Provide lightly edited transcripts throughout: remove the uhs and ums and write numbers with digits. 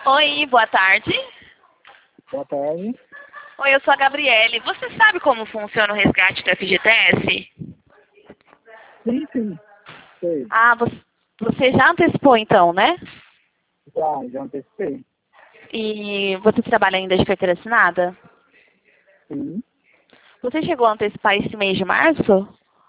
Oi, boa tarde. Boa tarde. Oi, eu sou a Gabriele. Você sabe como funciona o resgate do FGTS? Sim, sim. Sei. Ah, você já antecipou então, né? Já antecipei. E você trabalha ainda de carteira assinada? Sim. Você chegou a antecipar esse mês de março?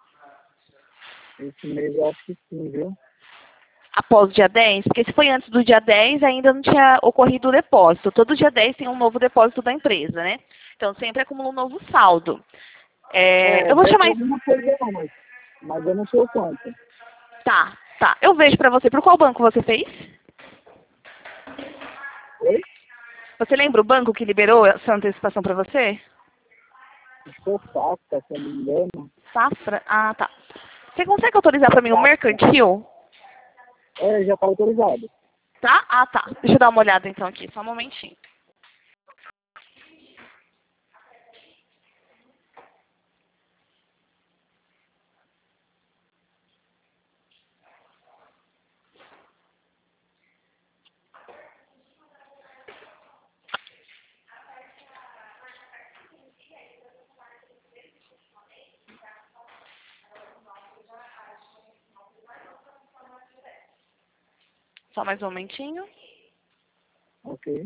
Esse mês eu acho que sim, viu? Após o dia 10? Porque se foi antes do dia 10, ainda não tinha ocorrido o depósito. Todo dia 10 tem um novo depósito da empresa, né? Então sempre acumula um novo saldo. Eu vou Deve ter chamar. alguma coisa não, mas eu não sei o quanto. Tá, tá. Eu vejo pra você. Por qual banco você fez? Oi? Você lembra o banco que liberou essa antecipação pra você? Sou Safra, se eu não me engano. Safra? Ah, tá. Você consegue autorizar pra mim o Safra. mercantil? Já está autorizado. Tá? Ah, tá. Deixa eu dar uma olhada então aqui, só um momentinho. Só mais um momentinho. Ok.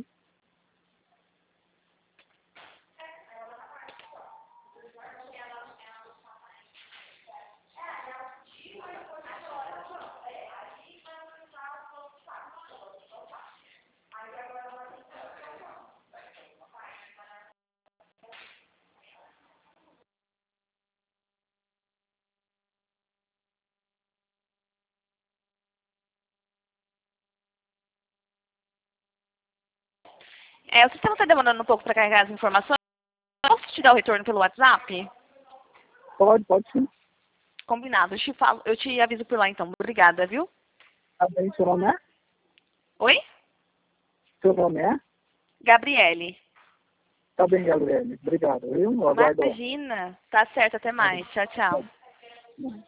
O sistema está demorando um pouco para carregar as informações. Posso te dar o retorno pelo WhatsApp? Pode sim. Combinado. Eu te aviso por lá então. Obrigada, viu? Tá bem, seu nome é? Oi? Seu nome é? Gabriele. Tá bem, Gabriele. Obrigado, viu? Eu aguardo lá. Imagina. Tá certo, até mais. Tchau, tchau.